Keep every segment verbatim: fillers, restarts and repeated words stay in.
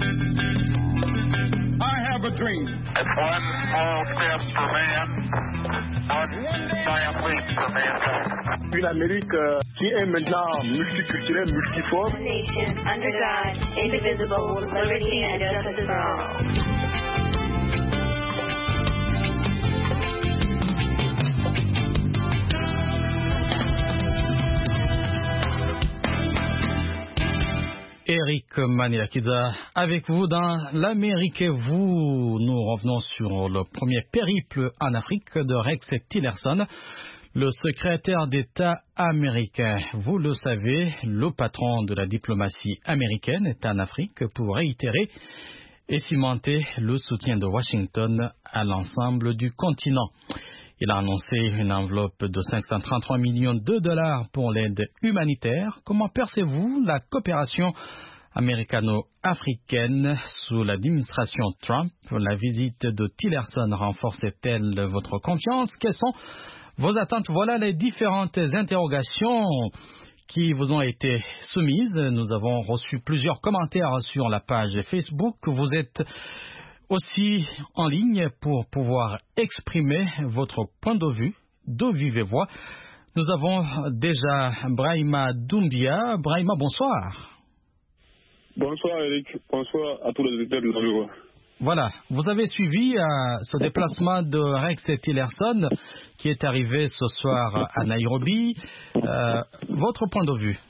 I have a dream. It's one small step for man, one giant leap for mankind. Une Amérique euh, qui est maintenant multiculturelle, multiforme. Nation under God, indivisible, with liberty and justice for all. Eric Maniakiza avec vous dans l'Amérique et vous. Nous revenons sur le premier périple en Afrique de Rex Tillerson, le secrétaire d'État américain. Vous le savez, le patron de la diplomatie américaine est en Afrique pour réitérer et cimenter le soutien de Washington à l'ensemble du continent. Il a annoncé une enveloppe de cinq cent trente-trois millions de dollars pour l'aide humanitaire. Comment percevez-vous la coopération américano-africaine sous l'administration Trump? La visite de Tillerson renforce-t-elle votre confiance? Quelles sont vos attentes? Voilà les différentes interrogations qui vous ont été soumises. Nous avons reçu plusieurs commentaires sur la page Facebook. Vous êtes aussi en ligne pour pouvoir exprimer votre point de vue de vive voix. Nous avons déjà Brahima Doumbia. Brahima, bonsoir. Bonsoir Eric, bonsoir à tous les auditeurs de la voix. Voilà, vous avez suivi euh, ce déplacement de Rex Tillerson qui est arrivé ce soir à Nairobi. Euh, votre point de vue?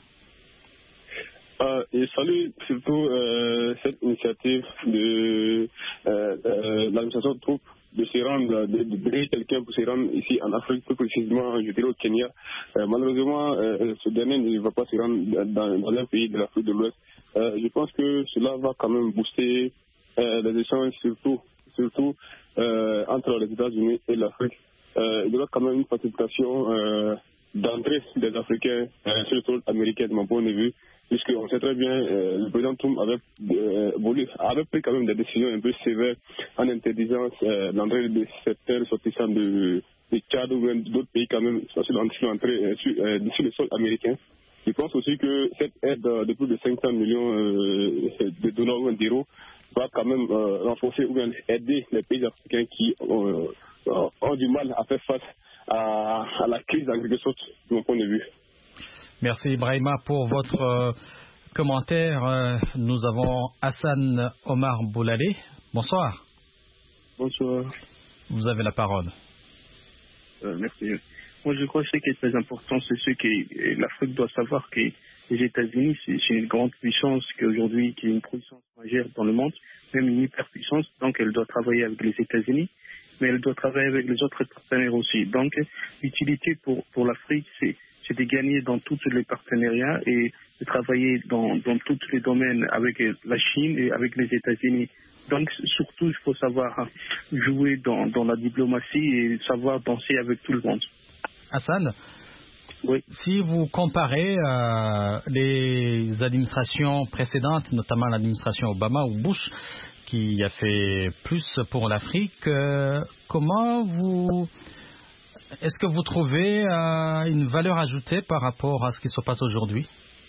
Euh, et salue surtout euh, cette initiative de euh, euh, l'administration Trump de se rendre, de, de briller quelqu'un pour se rendre ici en Afrique, plus précisément, je dirais au Kenya. Euh, malheureusement, euh, ce dernier ne va pas se rendre dans, dans un pays de l'Afrique de l'Ouest. Euh, je pense que cela va quand même booster euh, les échanges, surtout, surtout euh, entre les États-Unis et l'Afrique. Euh, il y aura quand même une facilitation euh, d'entrée des Africains euh, sur le sol américain, de mon point de vue, puisqu'on sait très bien, euh, le président Trump avait, euh, voulu, avait pris quand même des décisions un peu sévères en interdisant euh, l'entrée de certains ressortissants de, de Tchad ou même d'autres pays quand même sur l'entrée euh, sur, euh, sur le sol américain. Je pense aussi que cette aide euh, de plus de cinq cents millions euh, de dollars ou d'euros va quand même euh, renforcer ou bien aider les pays africains qui euh, euh, ont du mal à faire face à, à la crise en quelque sorte, de mon point de vue. Merci Ibrahima pour votre euh, commentaire. Euh, nous avons Hassan Omar Boulalé. Bonsoir. Bonsoir. Vous avez la parole. Euh, merci. Moi, je crois que ce qui est très important, c'est ce que l'Afrique doit savoir, que les États-Unis, c'est une grande puissance qui aujourd'hui, qui est une puissance majeure dans le monde, même une hyperpuissance. Donc, elle doit travailler avec les États-Unis, mais elle doit travailler avec les autres partenaires aussi. Donc, l'utilité pour, pour l'Afrique, c'est c'est de gagner dans tous les partenariats et de travailler dans, dans tous les domaines avec la Chine et avec les États-Unis. Donc, surtout, il faut savoir jouer dans, dans la diplomatie et savoir danser avec tout le monde. Hassan, oui. Si vous comparez euh, les administrations précédentes, notamment l'administration Obama ou Bush, qui a fait plus pour l'Afrique, euh, comment vous... Est-ce que vous trouvez euh, une valeur ajoutée par rapport à ce qui se passe aujourd'hui?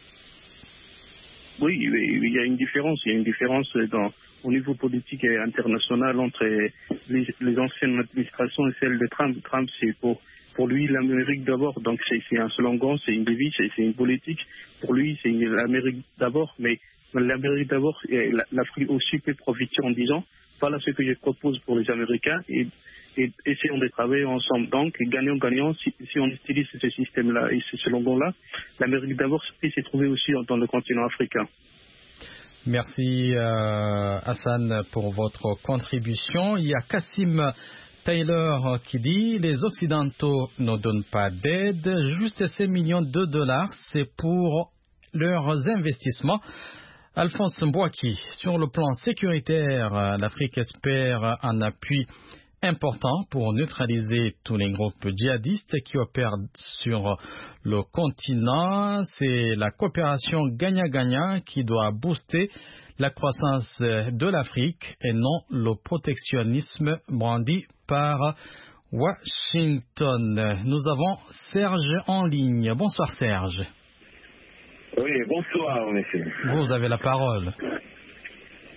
Oui, il y a une différence. Il y a une différence dans, au niveau politique et international entre les, les anciennes administrations et celles de Trump. Trump, c'est pour, pour lui l'Amérique d'abord. Donc c'est un slogan, c'est une devise, c'est une politique. Pour lui, c'est l'Amérique d'abord. Mais l'Amérique d'abord, l'Afrique aussi peut profiter en disant voilà ce que je propose pour les Américains et, et essayons de travailler ensemble. Donc, gagnant-gagnant, si, si on utilise ce système-là et ce slogan-là, l'Amérique d'abord peut se trouver aussi dans le continent africain. Merci euh, Hassan pour votre contribution. Il y a Kassim Taylor qui dit « Les Occidentaux ne donnent pas d'aide, juste ces millions de dollars, c'est pour leurs investissements. » Alphonse Mbouaki, sur le plan sécuritaire, l'Afrique espère un appui important pour neutraliser tous les groupes djihadistes qui opèrent sur le continent. C'est la coopération gagnant-gagnant qui doit booster la croissance de l'Afrique et non le protectionnisme brandi par Washington. Nous avons Serge en ligne. Bonsoir Serge. Oui, bonsoir, monsieur. Vous avez la parole.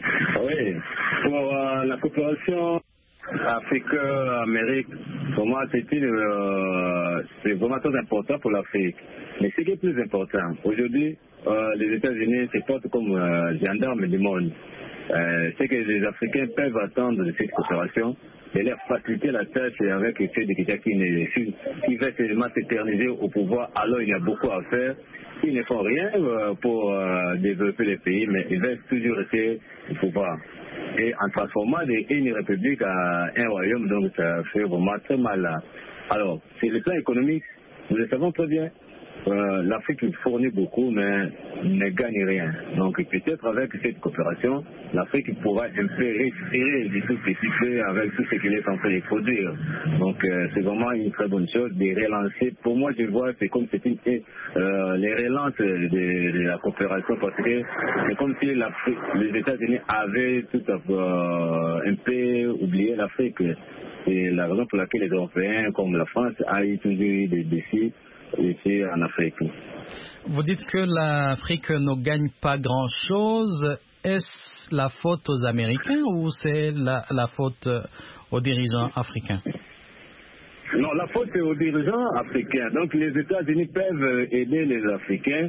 Oui, pour euh, la coopération Afrique-Amérique, pour moi, c'est, une, euh, c'est vraiment très important pour l'Afrique. Mais ce qui est plus important, aujourd'hui, euh, les États-Unis se portent comme euh, gendarmes du monde. Euh, c'est que les Africains peuvent attendre de cette coopération et leur faciliter la tâche avec ceux de quelqu'un qui, qui va seulement s'éterniser au pouvoir. Alors il y a beaucoup à faire. Ils ne font rien euh, pour euh, développer les pays, mais ils veulent toujours rester au pouvoir. Et en transformant une république à un royaume, donc ça fait vraiment très mal là. Alors, sur le plan économique, nous le savons très bien. Euh, L'Afrique fournit beaucoup, mais ne gagne rien. Donc peut-être avec cette coopération, l'Afrique pourra un peu respirer du tout petit peu avec tout ce qu'il est en train de produire. Donc euh, c'est vraiment une très bonne chose de relancer. Pour moi, je vois c'est comme c'est une, euh, les relances de, de la coopération parce que c'est comme si les États-Unis avaient tout à, euh, un peu oublié l'Afrique. C'est la raison pour laquelle les Européens, comme la France, a eu toujours eu des défis ici en Afrique. Vous dites que l'Afrique ne gagne pas grand-chose. Est-ce la faute aux Américains ou c'est la, la faute aux dirigeants africains? Non, la faute est aux dirigeants africains. Donc les États-Unis peuvent aider les Africains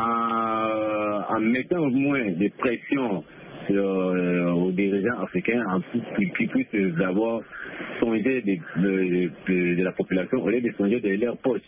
en, en mettant moins de pression sur, euh, aux dirigeants africains en, qui, qui puissent d'abord songer de, de, de, de la population au lieu de songer de leur poche.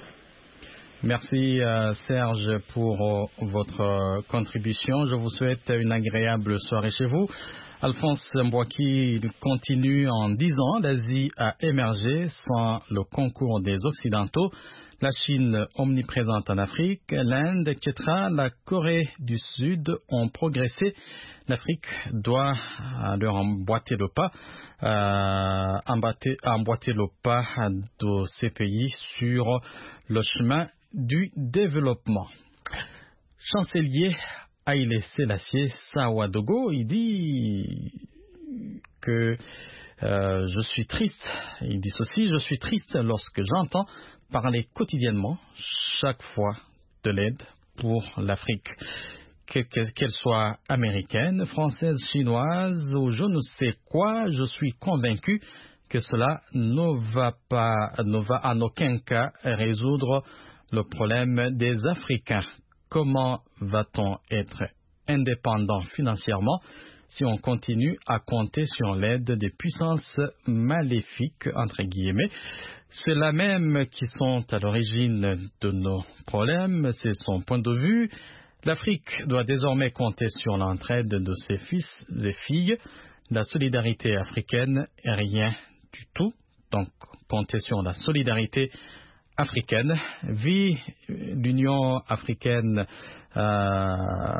Merci euh, Serge pour euh, votre euh, contribution. Je vous souhaite une agréable soirée chez vous. Alphonse Mbouaki continue en disant l'Asie a émergé sans le concours des Occidentaux. La Chine omniprésente en Afrique, l'Inde, et cetera. La Corée du Sud ont progressé. L'Afrique doit leur emboîter le pas, euh, emboîter, emboîter le pas de ces pays sur le chemin du développement. Chancelier Haïlé Sélassié Sawadogo, il dit que euh, je suis triste, il dit ceci, je suis triste lorsque j'entends parler quotidiennement, chaque fois, de l'aide pour l'Afrique. Qu'elle soit américaine, française, chinoise ou je ne sais quoi, je suis convaincu que cela ne va pas, ne va en aucun cas résoudre le problème des Africains. Comment va-t-on être indépendant financièrement si on continue à compter sur l'aide des puissances maléfiques, entre guillemets? Ceux-là même qui sont à l'origine de nos problèmes, c'est son point de vue. L'Afrique doit désormais compter sur l'entraide de ses fils et filles. La solidarité africaine est rien du tout. Donc, compter sur la solidarité africaine. Vie l'Union africaine euh,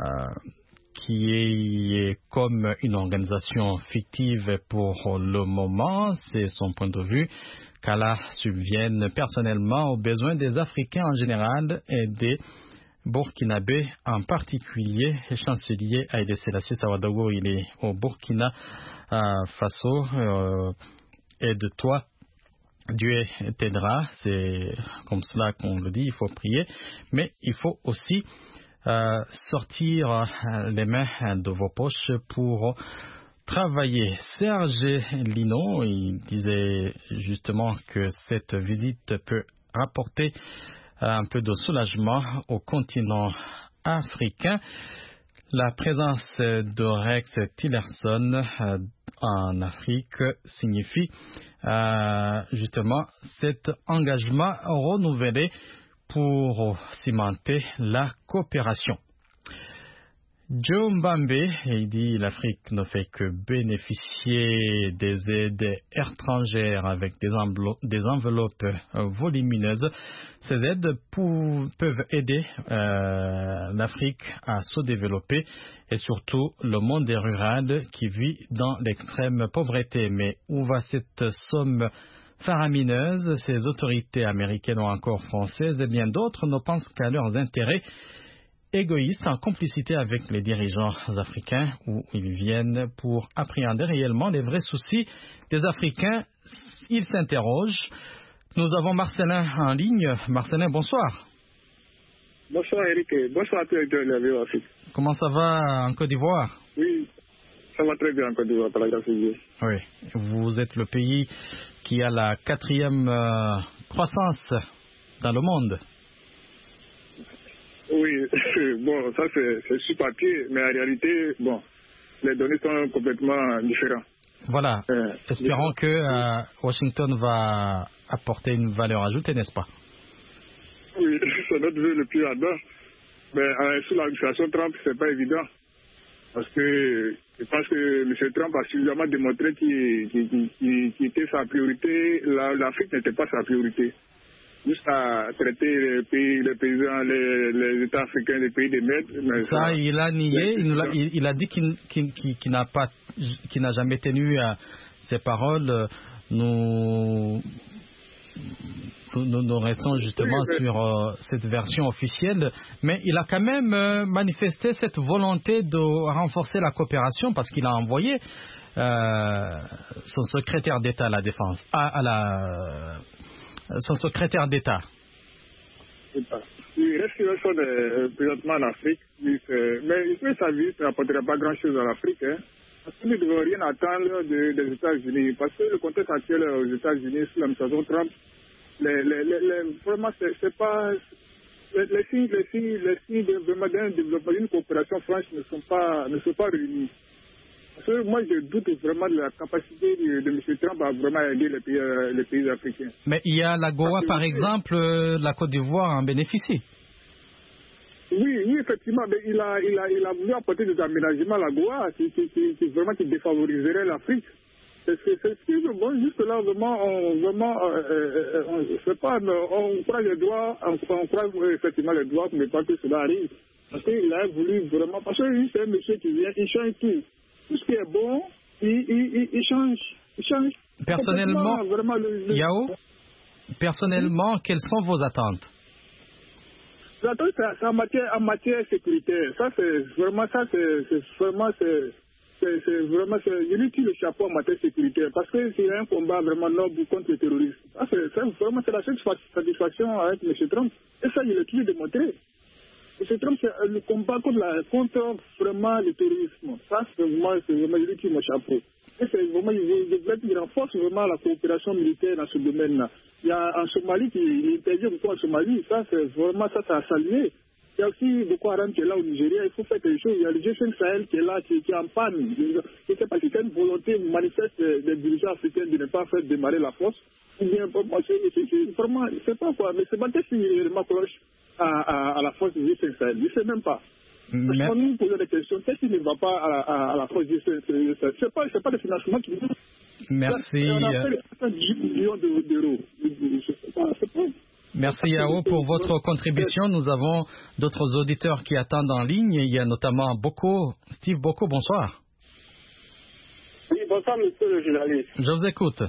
qui est, est comme une organisation fictive pour le moment, c'est son point de vue, qu'Allah subvienne personnellement aux besoins des Africains en général et des Burkinabé en particulier. Le chancelier Haïlé Sélassié Sawadogo, il est au Burkina euh, Faso. Euh, aide-toi, Dieu t'aidera. C'est comme cela qu'on le dit, il faut prier. Mais il faut aussi euh, sortir les mains de vos poches pour travailler. Serge Lino, il disait justement que cette visite peut apporter un peu de soulagement au continent africain. La présence de Rex Tillerson euh, en Afrique signifie euh, justement cet engagement renouvelé pour cimenter la coopération. Joe Mbambe, il dit l'Afrique ne fait que bénéficier des aides étrangères avec des, des enveloppes volumineuses. Ces aides pou peuvent aider euh, l'Afrique à se développer et surtout le monde rural qui vit dans l'extrême pauvreté. Mais où va cette somme faramineuse? Ces autorités américaines ou encore françaises et bien d'autres ne pensent qu'à leurs intérêts égoïstes en complicité avec les dirigeants africains où ils viennent pour appréhender réellement les vrais soucis des Africains. Ils s'interrogent. Nous avons Marcelin en ligne. Marcelin, bonsoir. Bonsoir Eric. Bonsoir à tous les deux de la V O Afrique. Comment ça va en Côte d'Ivoire? Oui, Ça va très bien en Côte d'Ivoire, par la grâce de Dieu. Oui, vous êtes le pays qui a la quatrième euh, croissance dans le monde. Oui, bon, ça c'est, c'est sur papier, mais en réalité, bon, les données sont complètement différentes. Voilà, Euh, espérons que euh, Washington va apporter une valeur ajoutée, n'est-ce pas? Oui, c'est notre vœu le plus ardent. Mais euh, sous l'administration Trump, c'est pas évident. Parce que je pense que M. Trump a suffisamment démontré qu'il, qu'il, qu'il, qu'il était sa priorité. La, L'Afrique n'était pas sa priorité. Juste à traiter les pays, les paysans, les, les États africains, les pays des maîtres. Mais ça, ça, il a nié, il, a, il, il a dit qu'il, qu'il, qu'il, qu'il n'a pas, qu'il n'a jamais tenu à ses paroles. Nous, nous, nous restons justement oui, mais... sur euh, cette version officielle, mais il a quand même euh, manifesté cette volonté de renforcer la coopération parce qu'il a envoyé euh, son secrétaire d'État à la défense, à, à la son secrétaire d'État. Il reste une chose euh, présentement en Afrique, mais il fait sa vie, ça n'apporterait pas grand-chose à l'Afrique. Hein. Parce qu'il ne devrait rien attendre de, des États-Unis. Parce que le contexte actuel aux États-Unis, sous l'administration Trump, les, les, les, les, vraiment, c'est, c'est pas... Les, les signes, les signes, les signes de, vraiment d'un développement, d'une coopération franche ne sont pas, ne sont pas réunis. Parce que moi, je doute vraiment de la capacité de, de M. Trump à vraiment aider les pays, les pays africains. Mais il y a la Goa, par exemple, la Côte d'Ivoire en bénéficie. Oui, oui, effectivement, mais il a, il a, il a voulu apporter des aménagements à la Goa qui, qui, qui, qui vraiment qui défavoriserait l'Afrique. C'est, c'est, c'est, c'est bon, juste là, vraiment, on, vraiment, euh, euh, on, je sais pas, on croise les doigts, on, on croise effectivement les doigts, mais pas que cela arrive. Parce qu'il a voulu vraiment, parce que lui, c'est un monsieur qui vient, il change tout. Tout ce qui est bon, il, il, il, il change, il change. Personnellement, vraiment, le, le... Yao, personnellement, oui. Quelles sont vos attentes? L'attente, c'est en matière, en matière sécuritaire. Ça, c'est vraiment, ça, c'est, c'est vraiment, c'est, c'est, c'est vraiment, c'est, je lui tire le chapeau en matière sécuritaire. Parce que c'est un combat vraiment noble contre le terrorisme. Ça, c'est, c'est vraiment, c'est la seule satisfaction avec M. Trump. Et ça, il l'a toujours démontré. M. Trump, c'est le combat contre, la, contre vraiment le terrorisme. Ça, c'est vraiment, c'est vraiment, je lui tire mon chapeau. Et c'est vraiment, il, il renforce vraiment la coopération militaire dans ce domaine-là. Il y a en Somalie, qui, il intervient beaucoup en Somalie, ça, c'est vraiment, ça, ça a salué. Il y a aussi Boko Haram qui est là au Nigeria, il faut faire quelque chose. Il y a le G cinq Sahel qui est là, qui, qui est en panne. Je ne sais pas si c'est une volonté manifeste des dirigeants africains de ne pas faire démarrer la force. Ou bien, moi, c'est, c'est, c'est vraiment, je ne sais pas quoi, mais c'est pas qu'est-ce qu'il m'approche à, à, à la force du G cinq Sahel. Je ne sais même pas. Parce qu'on nous pose des questions, qu'est-ce qui ne va pas à, à, à la force du G cinq Sahel? Ce n'est pas, c'est pas le financement qui nous. Merci. On a fait dix millions d'euros. Merci Yao pour votre contribution. Nous avons d'autres auditeurs qui attendent en ligne. Il y a notamment Boko. Steve Boko, bonsoir. Oui, bonsoir monsieur le journaliste. Je vous écoute.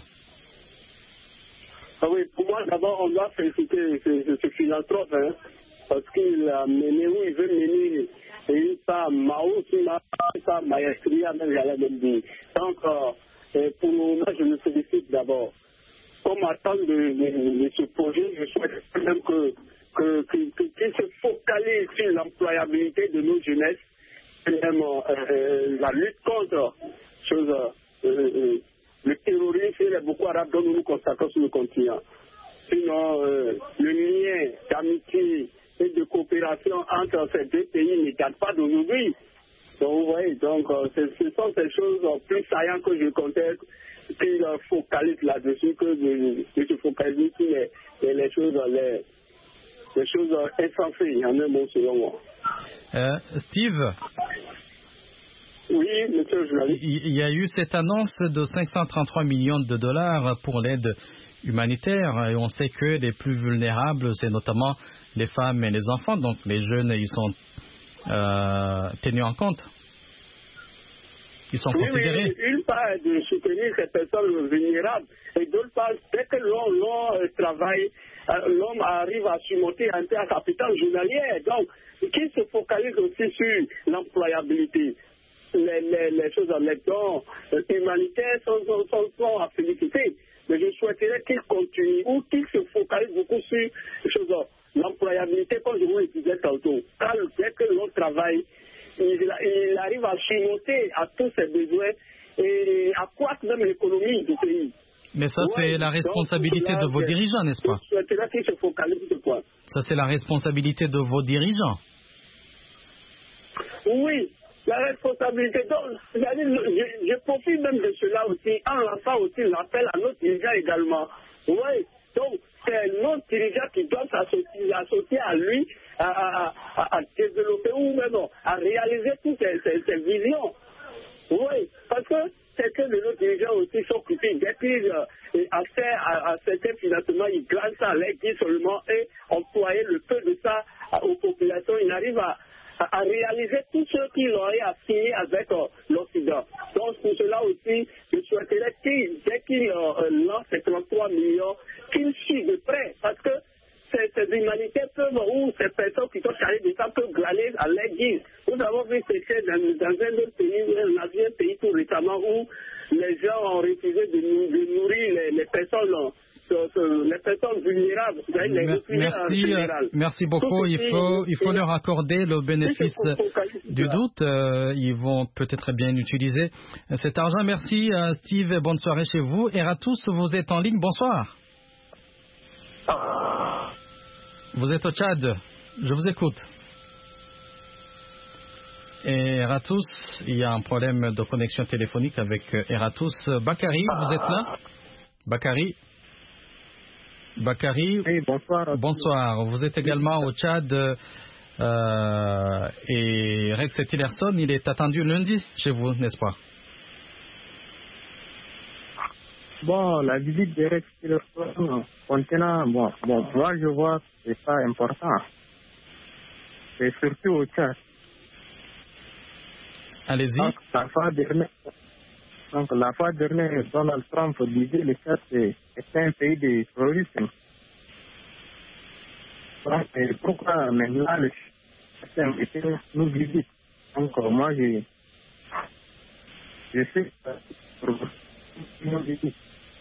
Ah oui, pour moi d'abord on doit féliciter ce, ce philanthrope hein, parce qu'il a mené où il veut mener une part Mao, une part maestria, même j'allais même dire. Donc euh, pour le moment je me félicite d'abord. Comme attente de, de, de ce projet, je souhaite même que, que, que, que, qu'il se focalise sur l'employabilité de nos jeunesses, et même euh, la lutte contre chose, euh, euh, le terrorisme et les Boko Haram dont nous nous constatons sur le continent. Sinon, euh, le lien d'amitié et de coopération entre ces deux pays ne date pas d'aujourd'hui. Donc, vous voyez, donc, euh, ce sont ces choses plus saillantes que je comptais qu'il focalise là-dessus, que de, de se focaliser sur les, les, les choses, les, les choses insensées, en un mot selon moi. Euh, Steve. Oui, monsieur le journaliste. Il y a eu cette annonce de cinq cent trente-trois millions de dollars pour l'aide humanitaire et on sait que les plus vulnérables, c'est notamment les femmes et les enfants, donc les jeunes, ils sont euh, tenus en compte. Ils sont oui, considérés. Oui, une part de soutenir ces personnes vulnérables et d'autre part, dès que l'on, l'on travaille, l'homme arrive à surmonter un peu à capital journalier. Donc, qui se focalise aussi sur l'employabilité. Les, les, les choses en dons humanitaires sont, sont, sont, sont à féliciter. Mais je souhaiterais qu'ils continuent ou qu'ils se focalisent beaucoup sur les choses, l'employabilité, comme je vous le disais tantôt. Car dès que l'on travaille, il, il arrive à surmonter à tous ses besoins et à croître même l'économie du pays. Mais ça, Ouais, c'est la responsabilité donc, là, de vos dirigeants, n'est-ce pas? Je souhaiterais qu'il se focalise sur quoi? Ça, c'est la responsabilité de vos dirigeants. Oui, la responsabilité. Donc, je, je profite même de cela aussi, en lançant aussi l'appel à nos dirigeants également. Oui, donc c'est nos dirigeants qui doivent s'associer, associer à lui, à, à, à, à développer ou même à réaliser toutes ces, ces, ces visions. Oui, parce que certains de nos dirigeants aussi sont critiques. Dès qu'ils ont accès à, à certains financements, ils glacent ça à l'aide seulement et employer le peu de ça aux populations. Ils n'arrivent à, à, à réaliser tout ce qu'ils auraient à signer avec euh, l'Occident. Donc pour cela aussi, je souhaiterais qu'ils, dès qu'ils euh, lancent ces trente-trois millions, qu'ils suivent de près. Parce que ces, ces humanitaires peuvent, ou ces personnes qui sont chargées de ça peuvent glaner à leur guise. Nous avons vu ces choses dans, dans un autre pays, un ancien pays tout récemment, où les gens ont refusé de, de nourrir les, les personnes, les personnes vulnérables. Les merci, merci beaucoup. Il faut, il faut leur accorder le bénéfice du doute. Euh, ils vont peut-être bien utiliser cet argent. Merci Steve et bonne soirée chez vous. Et à tous, vous êtes en ligne. Bonsoir. Vous êtes au Tchad, je vous écoute. Et Eratus, il y a un problème de connexion téléphonique avec Eratus. Bakary, vous êtes là? Bakary Bakary, oui, bonsoir. Bonsoir. Vous êtes également au Tchad euh, et Rex Tillerson, il est attendu lundi chez vous, n'est-ce pas? Bon, la visite de Rex Tillerson contenant, bon, bon, moi je vois que c'est pas important. C'est surtout au Tchad. Allez-y. Donc, la fois dernière, donc, la fois dernière, Donald Trump disait que le Tchad est un pays de terrorisme. Donc, pourquoi maintenant le Tchad nous visite? Donc, moi, je, je sais que nous visite.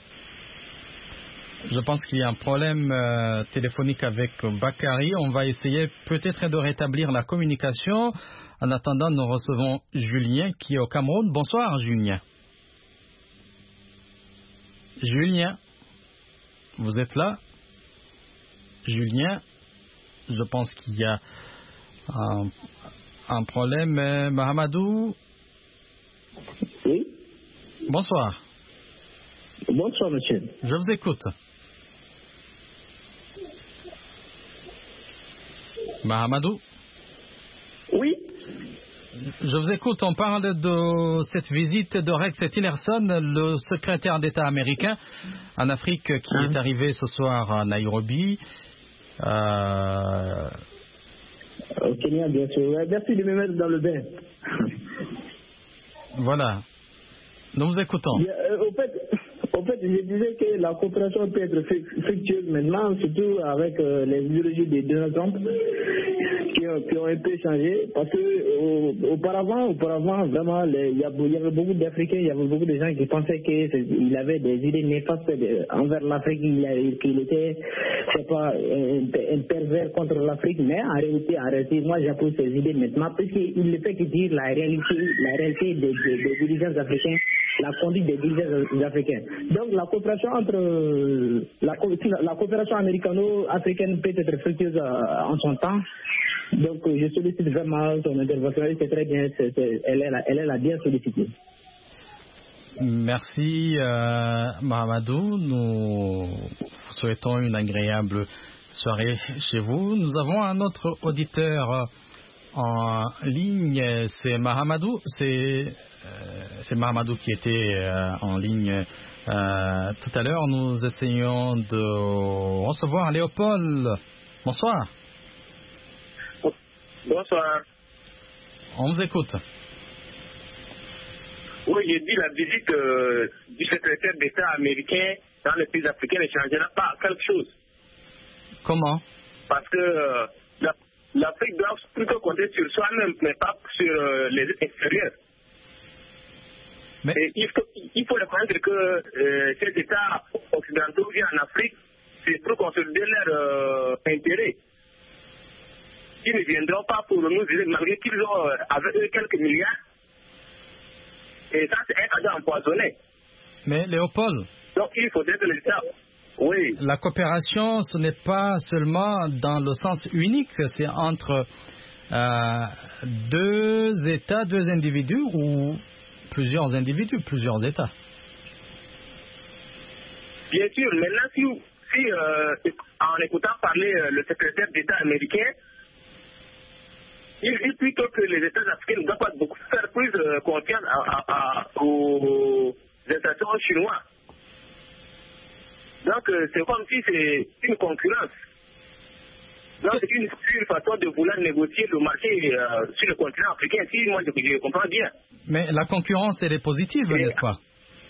Je pense qu'il y a un problème euh, téléphonique avec Bakary. On va essayer peut-être de rétablir la communication. En attendant, nous recevons Julien qui est au Cameroun. Bonsoir, Julien. Julien, vous êtes là? Julien, je pense qu'il y a un, un problème. Euh, Mahamadou? Oui. Bonsoir. Bonsoir, monsieur. Je vous écoute. Mahamadou? Oui. Je vous écoute. On parle de cette visite de Rex Tillerson, le secrétaire d'État américain en Afrique qui hein? est arrivé ce soir à Nairobi. Euh... Au Kenya, bien sûr. Merci de me mettre dans le bain. Voilà. Nous vous écoutons. Euh, au fait, En fait, je disais que la coopération peut être fructueuse maintenant, surtout avec euh, les idéologies des deux Trump qui ont, qui ont un peu changé. Parce que euh, auparavant, auparavant, vraiment, les, il, y a, il y avait beaucoup d'Africains, il y avait beaucoup de gens qui pensaient qu'il avait des idées néfastes de, envers l'Afrique, qu'il était, je sais pas, un, un pervers contre l'Afrique. Mais en réalité, en réalité, moi j'approuve ces idées maintenant, puisqu'il ne fait que dire la réalité, la réalité des, des, des dirigeants africains, la conduite des dirigeants africains. Donc la coopération entre la, la coopération américano-africaine peut être fructueuse en son temps. Donc je sollicite vraiment son intervention. C'est très bien, c'est, c'est, elle, est la, elle est la bien sollicitée. Merci euh, Mahamadou. Nous souhaitons une agréable soirée chez vous. Nous avons un autre auditeur en ligne. C'est Mahamadou. C'est euh, c'est Mahamadou qui était euh, en ligne euh, tout à l'heure. Nous essayons de recevoir Léopold. Bonsoir. Bonsoir. On vous écoute. Oui, j'ai dit la visite euh, du secrétaire d'État américain dans les pays africains ne changera pas quelque chose. Comment? Parce que euh, la, l'Afrique doit plutôt compter sur soi-même, mais pas sur euh, les extérieurs. Mais... Et il faut, il faut reconnaître que euh, ces États occidentaux viennent en Afrique, c'est pour consolider leurs euh, intérêts. qui ne viendront pas pour nous aider, malgré qu'ils ont euh, avec eux quelques milliards. Et ça, c'est un cadeau empoisonné. Mais Léopold, donc il faudrait que l'État... Oui. La coopération, ce n'est pas seulement dans le sens unique, c'est entre euh, deux États, deux individus ou plusieurs individus, plusieurs États. Bien sûr, maintenant, si, si euh, en écoutant parler euh, le secrétaire d'État américain, il dit plutôt que les États africains ne doivent pas beaucoup faire plus de confiance à, à, à, aux États chinois. Donc, euh, c'est comme si c'est une concurrence. Donc, c'est une, une façon de vouloir négocier le marché euh, sur le continent africain, si moi je, je comprends bien. Mais la concurrence, elle est positive, n'est-ce pas?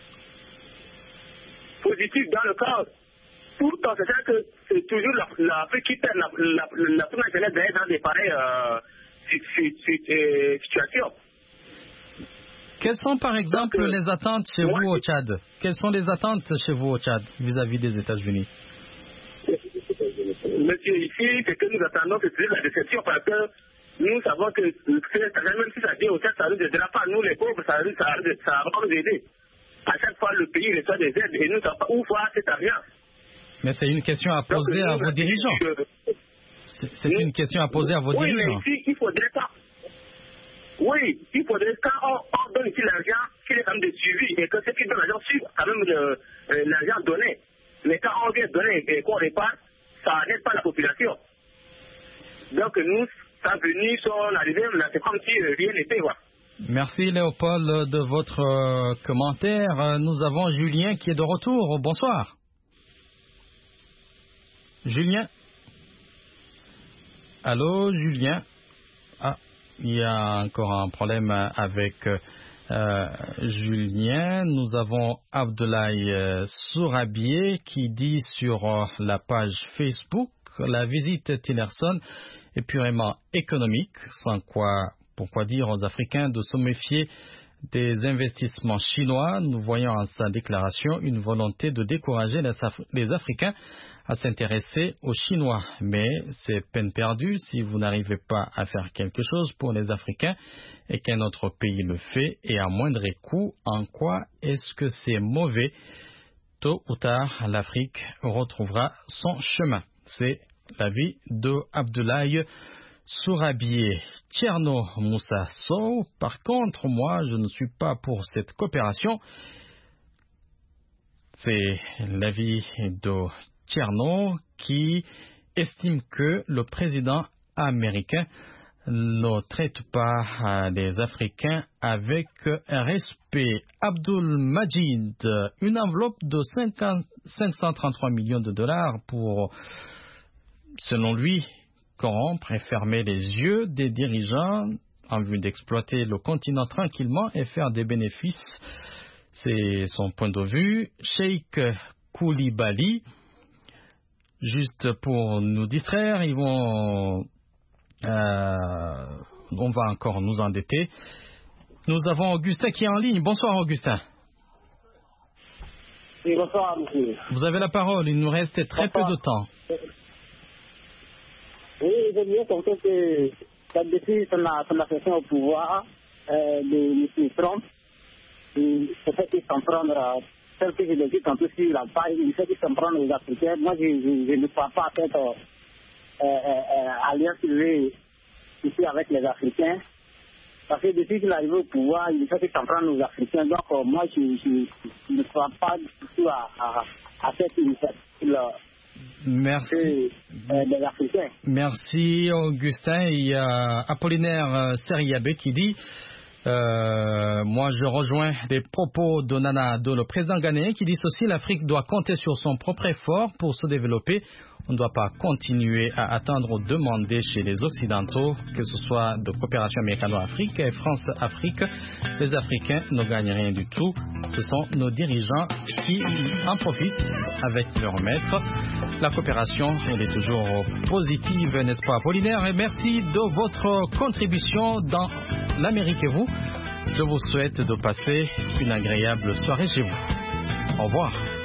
Positive dans le cas, tout en sachant que c'est toujours l'Afrique qui perd la, la, la, la première jeunesse d'ailleurs dans des pareilles euh, situations. Quelles sont par exemple Donc, les attentes chez moi, vous au Tchad? Quelles sont les attentes chez vous au Tchad vis-à-vis des États-Unis? Monsieur, ici, ce que nous attendons, c'est la déception parce que nous savons que même si ça dit au Tchad, ça ne nous aidera pas. Nous, les pauvres, ça, ça, ça va nous aider. À chaque fois, le pays reçoit des aides et nous ne savons pas où voir cet argent. Mais c'est une question à poser Donc, à vos dirigeants. C'est, c'est une question à poser à vos oui, dirigeants. Oui, mais ici, il faudrait pas. Oui, il faudrait quand on, on donne ici l'argent, qu'il y ait quand même des suivis et que ceux qui donnent l'argent suivent quand même le, euh, l'argent donné. Mais quand on vient donner et qu'on répare, ça n'aide pas la population. Donc nous, ça venu, son arrivée, là, c'est comme si euh, rien n'était. Voilà. Merci Léopold de votre euh, commentaire. Euh, nous avons Julien qui est de retour. Bonsoir. Julien. Allô, Julien. Ah, il y a encore un problème avec euh, Julien. Nous avons Abdoulaye euh, Sourabié qui dit sur euh, la page Facebook la visite Tillerson est purement économique, sans quoi, pourquoi dire aux Africains de se méfier des investissements chinois. Nous voyons en sa déclaration une volonté de décourager les, Af- les Africains à s'intéresser aux Chinois. Mais c'est peine perdue si vous n'arrivez pas à faire quelque chose pour les Africains et qu'un autre pays le fait et à moindre coût. En quoi est-ce que c'est mauvais? Tôt ou tard, l'Afrique retrouvera son chemin. C'est l'avis de Abdoulaye Sourabié. Tierno Moussa Sow, par contre, moi, je ne suis pas pour cette coopération. C'est l'avis de Tierno qui estime que le président américain ne traite pas les Africains avec respect. Abdul Majid, une enveloppe de cinq cent trente-trois millions de dollars pour, selon lui, corrompre et fermer les yeux des dirigeants en vue d'exploiter le continent tranquillement et faire des bénéfices. C'est son point de vue. Sheikh Koulibaly, juste pour nous distraire, ils vont, euh, on va encore nous endetter. Nous avons Augustin qui est en ligne. Bonsoir Augustin. Oui, bonsoir monsieur. Vous avez la parole, il nous reste très bonsoir. peu de temps. Oui, j'ai bien compris que depuis son, son accession au pouvoir euh, de M. Trump, il fait qu'il s'en prendre, tel que je l'ai dit tantôt sur la page, il fait qu'il s'en prendre aux Africains. Moi, je, je, je ne crois pas à cette euh, euh, alliance ici avec les Africains. Parce que depuis qu'il est arrivé au pouvoir, il fait qu'il s'en prendre aux Africains. Donc, euh, moi, je, je, je ne crois pas du tout à, à, à cette initiative-là. Merci. Euh, des Africains. Merci Augustin. Il y a Apollinaire Seriabé qui dit euh, moi je rejoins les propos de Nana Addo, le président ghanéen, qui dit ceci: l'Afrique doit compter sur son propre effort pour se développer. On ne doit pas continuer à attendre ou demander chez les Occidentaux, que ce soit de coopération américano-afrique et France-Afrique. Les Africains ne gagnent rien du tout. Ce sont nos dirigeants qui en profitent avec leurs maîtres. La coopération, elle est toujours positive, n'est-ce pas, Apollinaire? Et merci de votre contribution dans l'Amérique et vous. Je vous souhaite de passer une agréable soirée chez vous. Au revoir.